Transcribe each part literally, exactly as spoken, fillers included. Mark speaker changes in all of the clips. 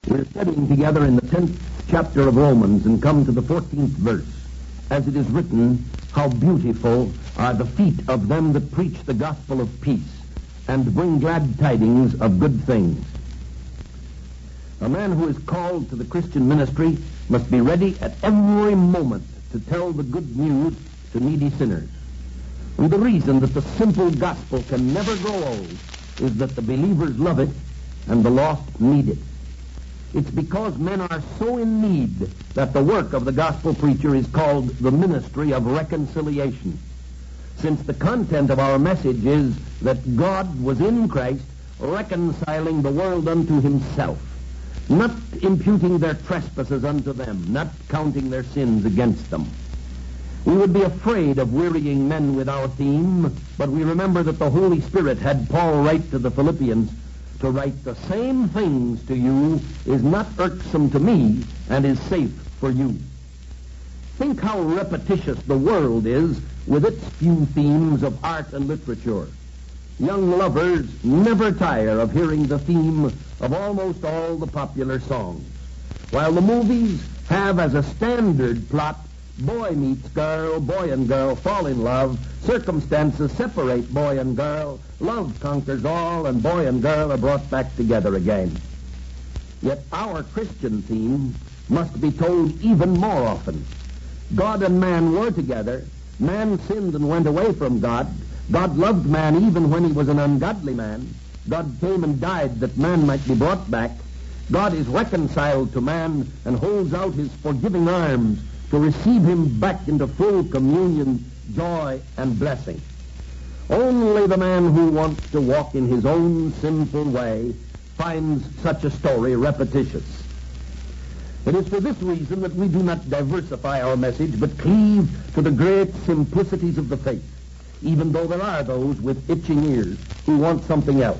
Speaker 1: We're studying together in the tenth chapter of Romans and come to the fourteenth verse. As it is written, how beautiful are the feet of them that preach the gospel of peace and bring glad tidings of good things. A man who is called to the Christian ministry must be ready at every moment to tell the good news to needy sinners. And the reason that the simple gospel can never grow old is that the believers love it and the lost need it. It's because men are so in need that the work of the gospel preacher is called the ministry of reconciliation. Since the content of our message is that God was in Christ reconciling the world unto himself, not imputing their trespasses unto them, not counting their sins against them. We would be afraid of wearying men with our theme, but we remember that the Holy Spirit had Paul write to the Philippians, to write the same things to you is not irksome to me and is safe for you. Think how repetitious the world is with its few themes of art and literature. Young lovers never tire of hearing the theme of almost all the popular songs, while the movies have as a standard plot boy meets girl, boy and girl fall in love, circumstances separate boy and girl, love conquers all, and boy and girl are brought back together again. Yet our Christian theme must be told even more often. God and man were together. Man sinned and went away from God. God loved man even when he was an ungodly man. God came and died that man might be brought back. God is reconciled to man and holds out his forgiving arms to receive him back into full communion, joy, and blessing. Only the man who wants to walk in his own sinful way finds such a story repetitious. It is for this reason that we do not diversify our message, but cleave to the great simplicities of the faith, even though there are those with itching ears who want something else.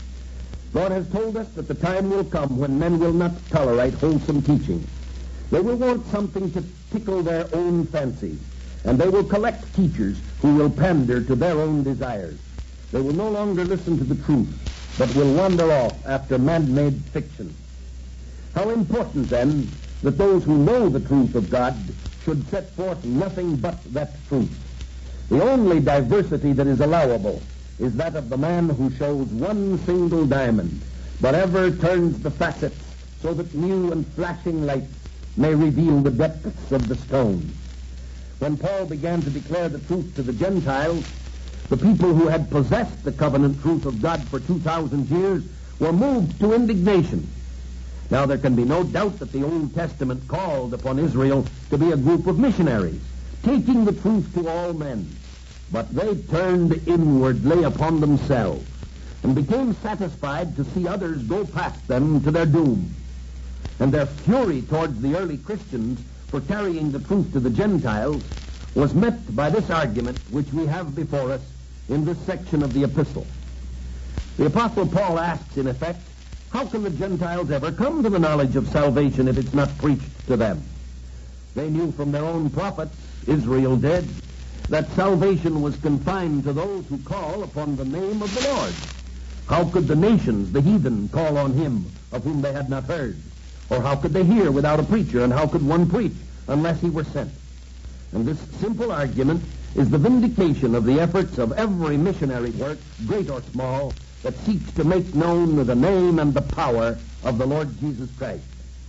Speaker 1: God has told us that the time will come when men will not tolerate wholesome teaching. They will want something to tickle their own fancies, and they will collect teachers who will pander to their own desires. They will no longer listen to the truth, but will wander off after man-made fiction. How important, then, that those who know the truth of God should set forth nothing but that truth. The only diversity that is allowable is that of the man who shows one single diamond, but ever turns the facets so that new and flashing lights may reveal the depths of the stone. When Paul began to declare the truth to the Gentiles, the people who had possessed the covenant truth of God for two thousand years were moved to indignation. Now there can be no doubt that the Old Testament called upon Israel to be a group of missionaries, taking the truth to all men. But they turned inwardly upon themselves and became satisfied to see others go past them to their doom. And their fury towards the early Christians for carrying the truth to the Gentiles was met by this argument which we have before us in this section of the epistle. The Apostle Paul asks, in effect, how can the Gentiles ever come to the knowledge of salvation if it's not preached to them? They knew from their own prophets, Israel did, that salvation was confined to those who call upon the name of the Lord. How could the nations, the heathen, call on him of whom they had not heard? Or how could they hear without a preacher, and how could one preach unless he were sent? And this simple argument is the vindication of the efforts of every missionary work, great or small, that seeks to make known the name and the power of the Lord Jesus Christ.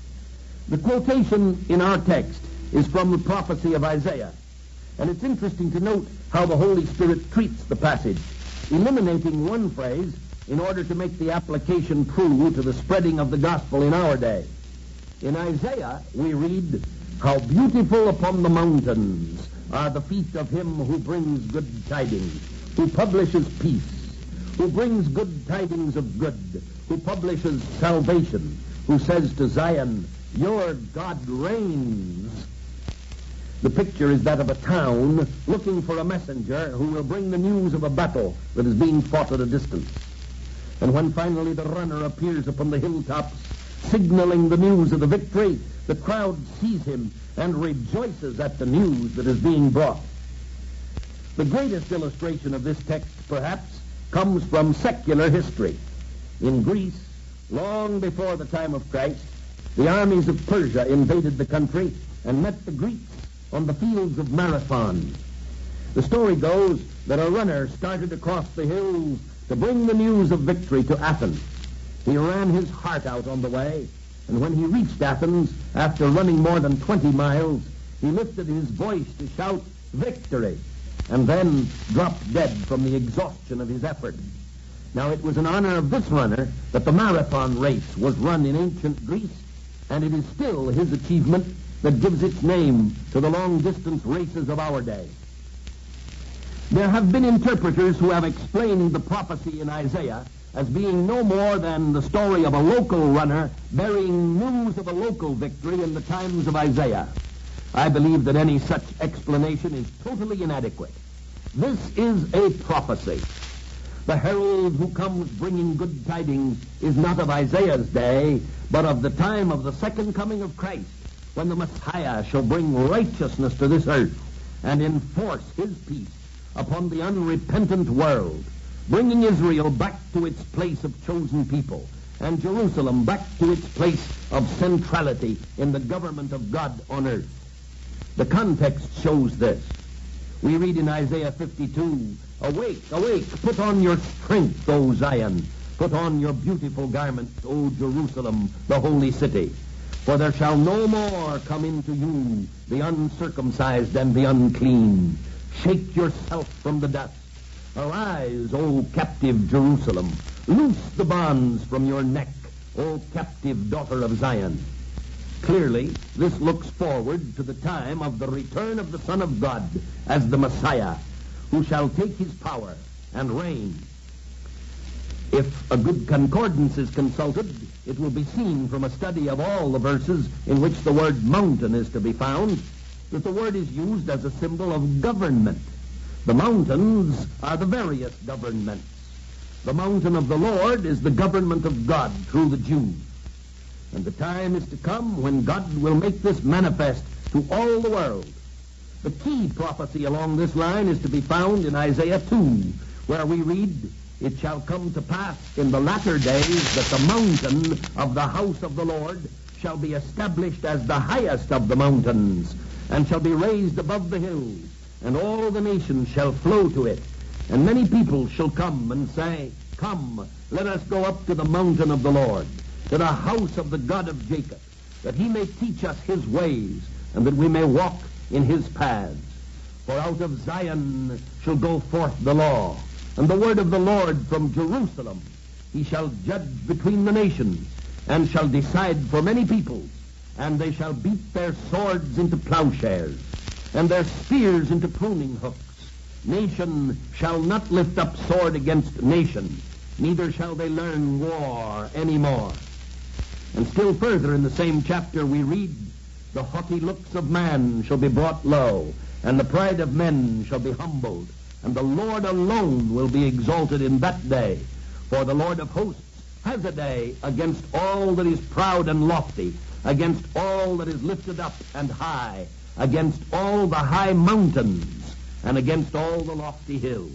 Speaker 1: The quotation in our text is from the prophecy of Isaiah, and it's interesting to note how the Holy Spirit treats the passage, eliminating one phrase in order to make the application true to the spreading of the gospel in our day. In Isaiah, we read, how beautiful upon the mountains are the feet of him who brings good tidings, who publishes peace, who brings good tidings of good, who publishes salvation, who says to Zion, your God reigns. The picture is that of a town looking for a messenger who will bring the news of a battle that is being fought at a distance. And when finally the runner appears upon the hilltops, signaling the news of the victory, the crowd sees him and rejoices at the news that is being brought. The greatest illustration of this text, perhaps, comes from secular history. In Greece, long before the time of Christ, the armies of Persia invaded the country and met the Greeks on the fields of Marathon. The story goes that a runner started across the hills to bring the news of victory to Athens. He ran his heart out on the way, and when he reached Athens, after running more than twenty miles, he lifted his voice to shout victory, and then dropped dead from the exhaustion of his effort. Now, it was in honor of this runner that the marathon race was run in ancient Greece, and it is still his achievement that gives its name to the long-distance races of our day. There have been interpreters who have explained the prophecy in Isaiah as being no more than the story of a local runner bearing news of a local victory in the times of Isaiah. I believe that any such explanation is totally inadequate. This is a prophecy. The herald who comes bringing good tidings is not of Isaiah's day, but of the time of the second coming of Christ, when the Messiah shall bring righteousness to this earth and enforce his peace upon the unrepentant world, bringing Israel back to its place of chosen people and Jerusalem back to its place of centrality in the government of God on earth. The context shows this. We read in Isaiah fifty-two, "Awake, awake, put on your strength, O Zion. Put on your beautiful garments, O Jerusalem, the holy city. For there shall no more come into you the uncircumcised and the unclean. Shake yourself from the dust. Arise, O captive Jerusalem. Loose the bonds from your neck, O captive daughter of Zion." Clearly, this looks forward to the time of the return of the Son of God as the Messiah, who shall take his power and reign. If a good concordance is consulted, it will be seen from a study of all the verses in which the word mountain is to be found that the word is used as a symbol of government. The mountains are the various governments. The mountain of the Lord is the government of God through the Jews. And the time is to come when God will make this manifest to all the world. The key prophecy along this line is to be found in Isaiah two, where we read, "It shall come to pass in the latter days that the mountain of the house of the Lord shall be established as the highest of the mountains, and shall be raised above the hills, and all the nations shall flow to it. And many people shall come and say, Come, let us go up to the mountain of the Lord, to the house of the God of Jacob, that he may teach us his ways, and that we may walk in his paths. For out of Zion shall go forth the law, and the word of the Lord from Jerusalem. He shall judge between the nations, and shall decide for many peoples, and they shall beat their swords into plowshares, and their spears into pruning hooks. Nation shall not lift up sword against nation, neither shall they learn war any more." And still further in the same chapter we read, "The haughty looks of man shall be brought low, and the pride of men shall be humbled, and the Lord alone will be exalted in that day. For the Lord of hosts has a day against all that is proud and lofty, against all that is lifted up and high, against all the high mountains, and against all the lofty hills."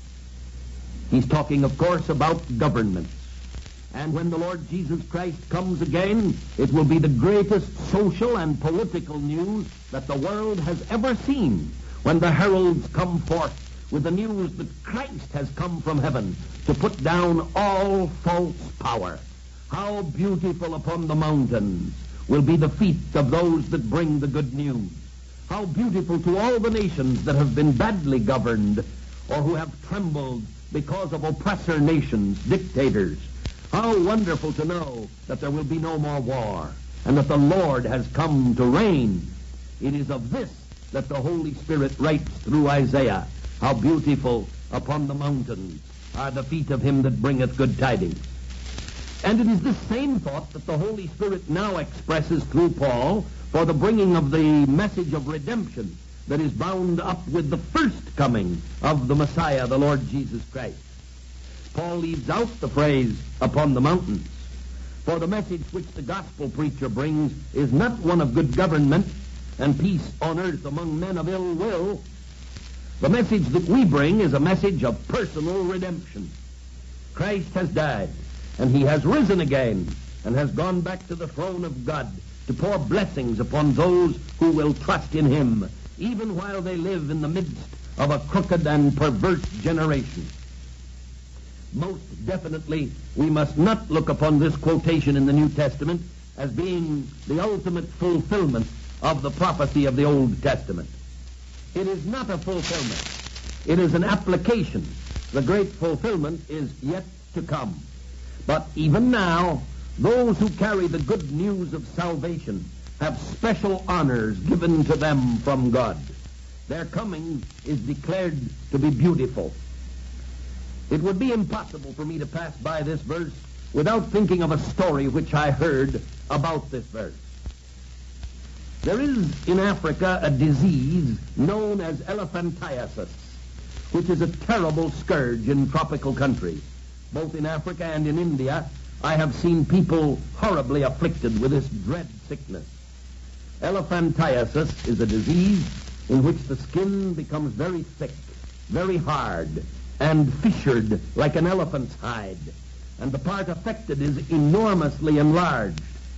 Speaker 1: He's talking, of course, about governments. And when the Lord Jesus Christ comes again, it will be the greatest social and political news that the world has ever seen, when the heralds come forth with the news that Christ has come from heaven to put down all false power. How beautiful upon the mountains will be the feet of those that bring the good news. How beautiful to all the nations that have been badly governed, or who have trembled because of oppressor nations, dictators. How wonderful to know that there will be no more war, and that the Lord has come to reign. It is of this that the Holy Spirit writes through Isaiah, "How beautiful upon the mountains are the feet of him that bringeth good tidings." And it is this same thought that the Holy Spirit now expresses through Paul for the bringing of the message of redemption that is bound up with the first coming of the Messiah, the Lord Jesus Christ. Paul leaves out the phrase, "upon the mountains," for the message which the gospel preacher brings is not one of good government and peace on earth among men of ill will. The message that we bring is a message of personal redemption. Christ has died, and he has risen again, and has gone back to the throne of God to pour blessings upon those who will trust in him, even while they live in the midst of a crooked and perverse generation. Most definitely, we must not look upon this quotation in the New Testament as being the ultimate fulfillment of the prophecy of the Old Testament. It is not a fulfillment. It is an application. The great fulfillment is yet to come. But even now, those who carry the good news of salvation have special honors given to them from God. Their coming is declared to be beautiful. It would be impossible for me to pass by this verse without thinking of a story which I heard about this verse. There is in Africa a disease known as elephantiasis, which is a terrible scourge in tropical countries. Both in Africa and in India, I have seen people horribly afflicted with this dread sickness. Elephantiasis is a disease in which the skin becomes very thick, very hard, and fissured like an elephant's hide, and the part affected is enormously enlarged.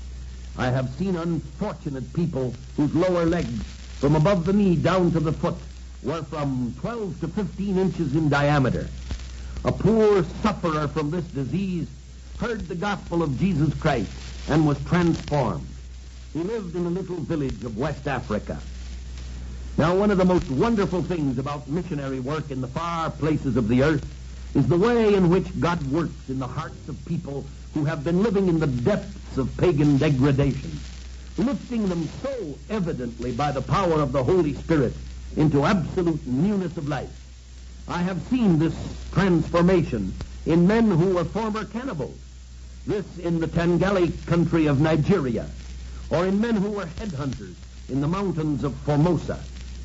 Speaker 1: I have seen unfortunate people whose lower legs, from above the knee down to the foot, were from twelve to fifteen inches in diameter. A poor sufferer from this disease heard the gospel of Jesus Christ and was transformed. He lived in a little village of West Africa. Now, one of the most wonderful things about missionary work in the far places of the earth is the way in which God works in the hearts of people who have been living in the depths of pagan degradation, lifting them so evidently by the power of the Holy Spirit into absolute newness of life. I have seen this transformation in men who were former cannibals, this in the Tangali country of Nigeria, or in men who were headhunters in the mountains of Formosa.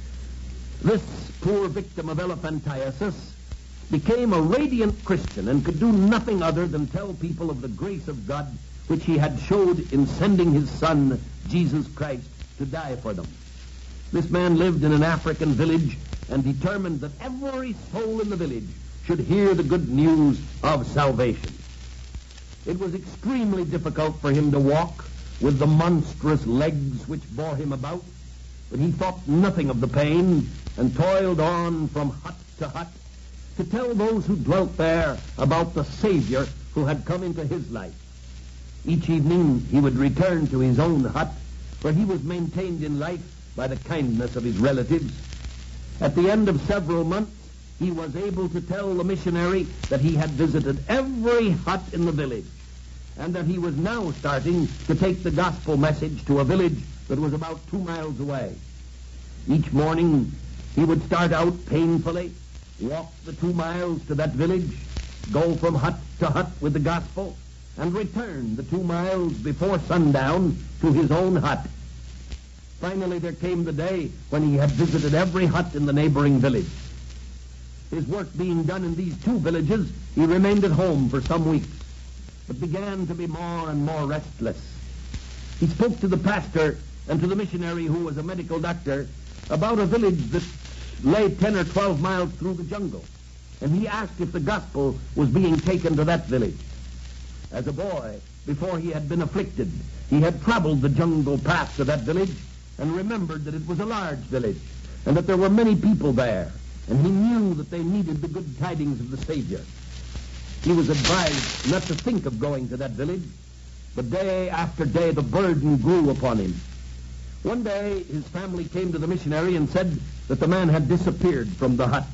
Speaker 1: This poor victim of elephantiasis became a radiant Christian and could do nothing other than tell people of the grace of God which he had showed in sending his son, Jesus Christ, to die for them. This man lived in an African village and determined that every soul in the village should hear the good news of salvation. It was extremely difficult for him to walk with the monstrous legs which bore him about, but he thought nothing of the pain and toiled on from hut to hut to tell those who dwelt there about the Savior who had come into his life. Each evening he would return to his own hut, where he was maintained in life by the kindness of his relatives. At the end of several months, he was able to tell the missionary that he had visited every hut in the village, and that he was now starting to take the gospel message to a village that was about two miles away. Each morning, he would start out painfully, walk the two miles to that village, go from hut to hut with the gospel, and return the two miles before sundown to his own hut. Finally, there came the day when he had visited every hut in the neighboring village. His work being done in these two villages, he remained at home for some weeks, but began to be more and more restless. He spoke to the pastor and to the missionary, who was a medical doctor, about a village that lay ten or twelve miles through the jungle, and he asked if the gospel was being taken to that village. As a boy, before he had been afflicted, he had traveled the jungle path to that village and remembered that it was a large village and that there were many people there, and he knew that they needed the good tidings of the Savior. He was advised not to think of going to that village, but day after day the burden grew upon him. One day his family came to the missionary and said that the man had disappeared from the hut.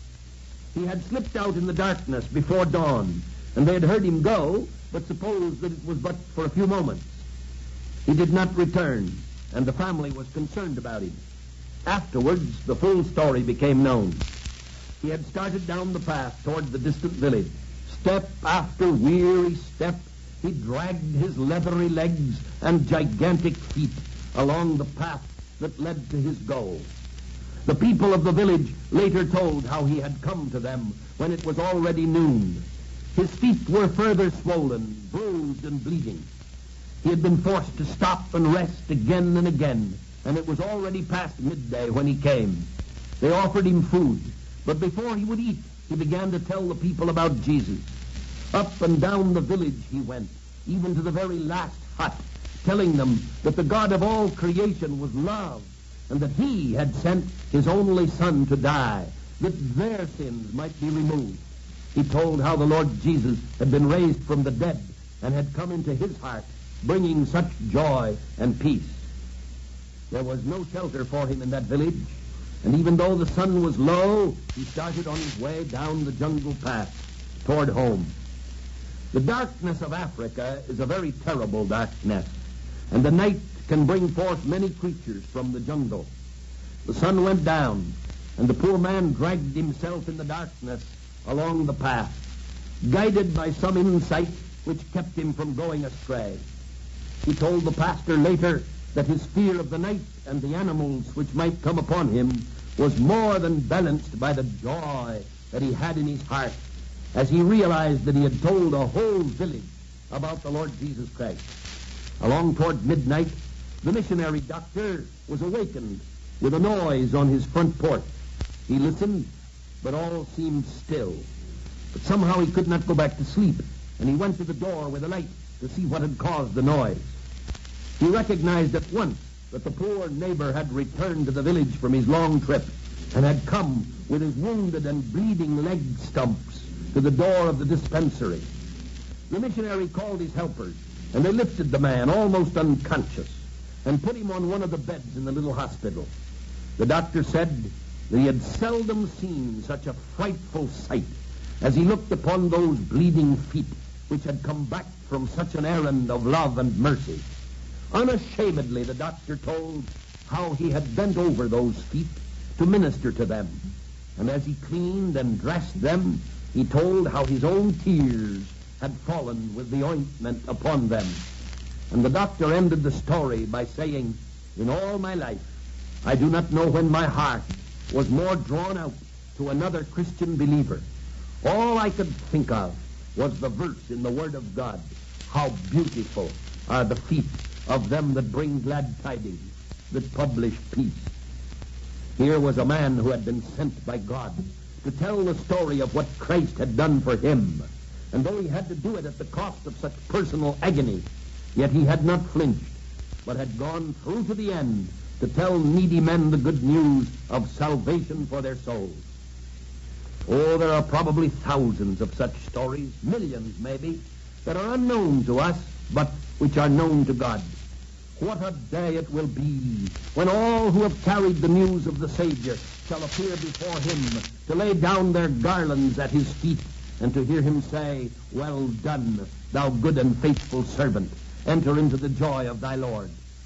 Speaker 1: He had slipped out in the darkness before dawn, and they had heard him go, but supposed that it was but for a few moments. He did not return, and the family was concerned about him. Afterwards, the full story became known. He had started down the path toward the distant village. Step after weary step, he dragged his leathery legs and gigantic feet along the path that led to his goal. The people of the village later told how he had come to them when it was already noon. His feet were further swollen, bruised, and bleeding. He had been forced to stop and rest again and again, and it was already past midday when he came. They offered him food, but before he would eat, he began to tell the people about Jesus. Up and down the village he went, even to the very last hut, telling them that the God of all creation was love, and that he had sent his only Son to die, that their sins might be removed. He told how the Lord Jesus had been raised from the dead and had come into his heart, bringing such joy and peace. There was no shelter for him in that village, and even though the sun was low, he started on his way down the jungle path toward home. The darkness of Africa is a very terrible darkness, and the night can bring forth many creatures from the jungle. The sun went down, and the poor man dragged himself in the darkness along the path, guided by some insight which kept him from going astray. He told the pastor later that his fear of the night and the animals which might come upon him was more than balanced by the joy that he had in his heart as he realized that he had told a whole village about the Lord Jesus Christ. Along toward midnight, the missionary doctor was awakened with a noise on his front porch. He listened, but all seemed still. But somehow he could not go back to sleep, and he went to the door with a light to see what had caused the noise. He recognized at once that the poor neighbor had returned to the village from his long trip and had come with his wounded and bleeding leg stumps to the door of the dispensary. The missionary called his helpers, and they lifted the man, almost unconscious, and put him on one of the beds in the little hospital. The doctor said that he had seldom seen such a frightful sight as he looked upon those bleeding feet which had come back from such an errand of love and mercy. Unashamedly, the doctor told how he had bent over those feet to minister to them. And as he cleaned and dressed them, he told how his own tears had fallen with the ointment upon them. And the doctor ended the story by saying, "In all my life, I do not know when my heart was more drawn out to another Christian believer. All I could think of was the verse in the Word of God, how beautiful are the feet of them that bring glad tidings, that publish peace." Here was a man who had been sent by God to tell the story of what Christ had done for him. And though he had to do it at the cost of such personal agony, yet he had not flinched, but had gone through to the end to tell needy men the good news of salvation for their souls. Oh, there are probably thousands of such stories, millions maybe, that are unknown to us, but which are known to God. What a day it will be when all who have carried the news of the Savior shall appear before him to lay down their garlands at his feet and to hear him say, "Well done, thou good and faithful servant. Enter into the joy of thy Lord."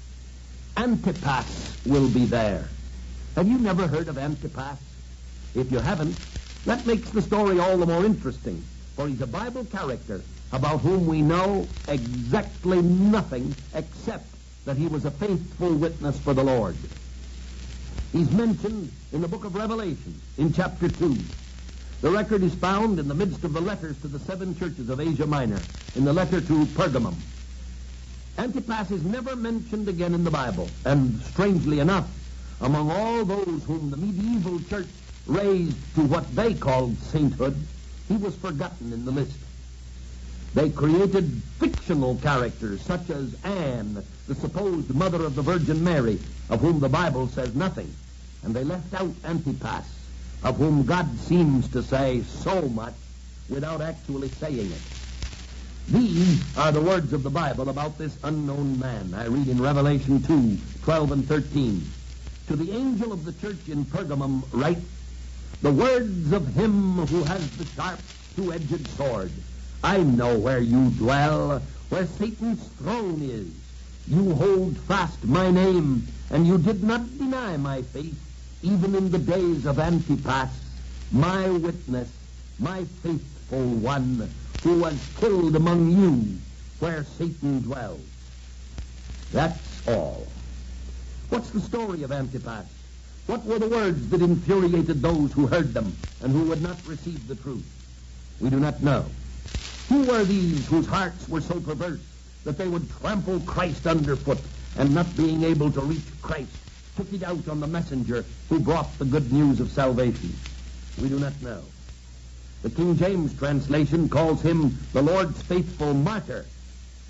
Speaker 1: Antipas will be there. Have you never heard of Antipas? If you haven't, that makes the story all the more interesting, for he's a Bible character about whom we know exactly nothing except that he was a faithful witness for the Lord. He's mentioned in the book of Revelation in chapter two. The record is found in the midst of the letters to the seven churches of Asia Minor, in the letter to Pergamum. Antipas is never mentioned again in the Bible, and strangely enough, among all those whom the medieval church raised to what they called sainthood, he was forgotten in the list. They created fictional characters such as Anne, the supposed mother of the Virgin Mary, of whom the Bible says nothing, and they left out Antipas, of whom God seems to say so much without actually saying it. These are the words of the Bible about this unknown man. I read in Revelation two, twelve and thirteen. "To the angel of the church in Pergamum write, the words of him who has the sharp two-edged sword. I know where you dwell, where Satan's throne is. You hold fast my name, and you did not deny my faith, even in the days of Antipas, my witness, my faithful one, who was killed among you, where Satan dwells." That's all. What's the story of Antipas? What were the words that infuriated those who heard them and who would not receive the truth? We do not know. Who were these whose hearts were so perverse that they would trample Christ underfoot, and not being able to reach Christ, took it out on the messenger who brought the good news of salvation? We do not know. The King James translation calls him the Lord's faithful martyr.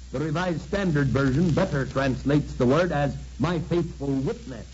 Speaker 1: The Revised Standard Version better translates the word as my faithful witness.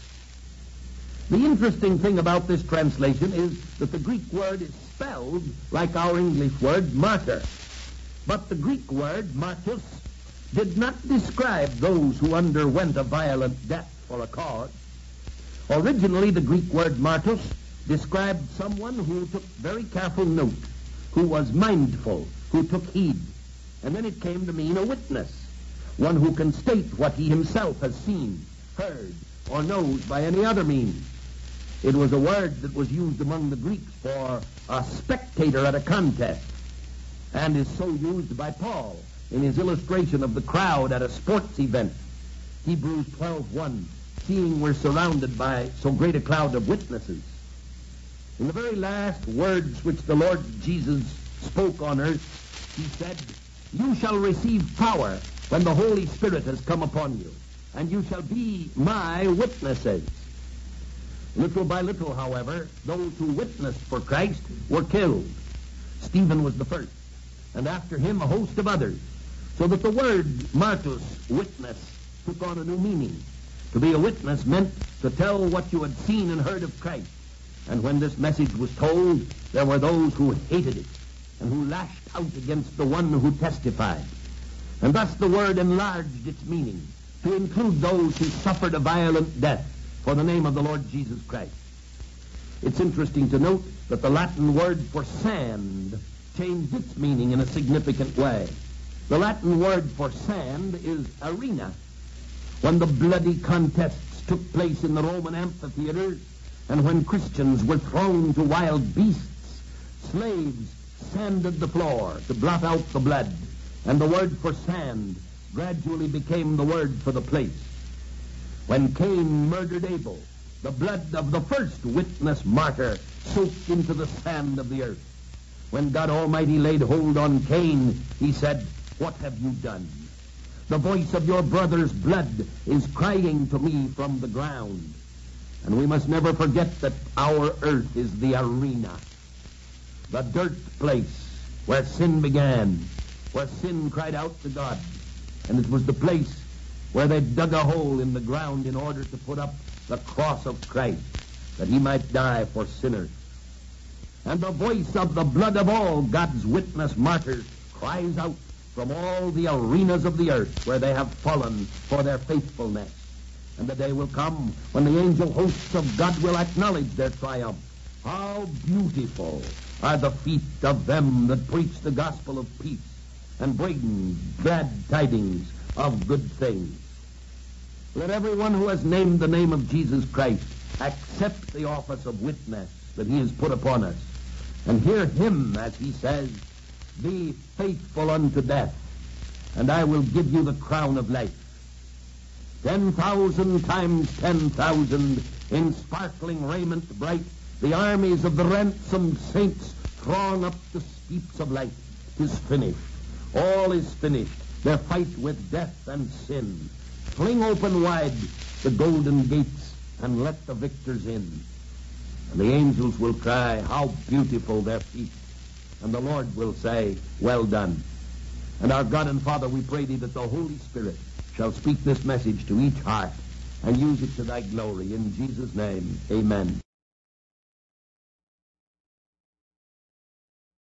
Speaker 1: The interesting thing about this translation is that the Greek word is spelled like our English word martyr. But the Greek word martyrs did not describe those who underwent a violent death for a cause. Originally, the Greek word martyrs described someone who took very careful note, who was mindful, who took heed. And then it came to mean a witness, one who can state what he himself has seen, heard, or knows by any other means. It was a word that was used among the Greeks for a spectator at a contest, and is so used by Paul in his illustration of the crowd at a sports event. Hebrews twelve one, seeing we're surrounded by so great a cloud of witnesses. In the very last words which the Lord Jesus spoke on earth, he said, you shall receive power when the Holy Spirit has come upon you, and you shall be my witnesses. Little by little, however, those who witnessed for Christ were killed. Stephen was the first, and after him a host of others, so that the word martus, witness, took on a new meaning. To be a witness meant to tell what you had seen and heard of Christ. And when this message was told, there were those who hated it and who lashed out against the one who testified. And thus the word enlarged its meaning to include those who suffered a violent death for the name of the Lord Jesus Christ. It's interesting to note that the Latin word for sand changed its meaning in a significant way. The Latin word for sand is arena. When the bloody contests took place in the Roman amphitheaters, and when Christians were thrown to wild beasts, slaves sanded the floor to blot out the blood, and the word for sand gradually became the word for the place. When Cain murdered Abel, the blood of the first witness martyr soaked into the sand of the earth. When God Almighty laid hold on Cain, he said, what have you done? The voice of your brother's blood is crying to me from the ground. And we must never forget that our earth is the arena, the dirt place where sin began, where sin cried out to God. And it was the place where they dug a hole in the ground in order to put up the cross of Christ, that he might die for sinners. And the voice of the blood of all God's witness martyrs cries out from all the arenas of the earth where they have fallen for their faithfulness. And the day will come when the angel hosts of God will acknowledge their triumph. How beautiful are the feet of them that preach the gospel of peace and bring glad tidings of good things. Let everyone who has named the name of Jesus Christ accept the office of witness that he has put upon us, and hear him as he says, be faithful unto death, and I will give you the crown of life. Ten thousand times ten thousand, in sparkling raiment bright, the armies of the ransomed saints throng up the steeps of light. 'Tis finished. All is finished. Their fight with death and sin. Fling open wide the golden gates and let the victors in. And the angels will cry, how beautiful their feet. And the Lord will say, well done. And our God and Father, we pray thee that the Holy Spirit shall speak this message to each heart and use it to thy glory. In Jesus' name, amen.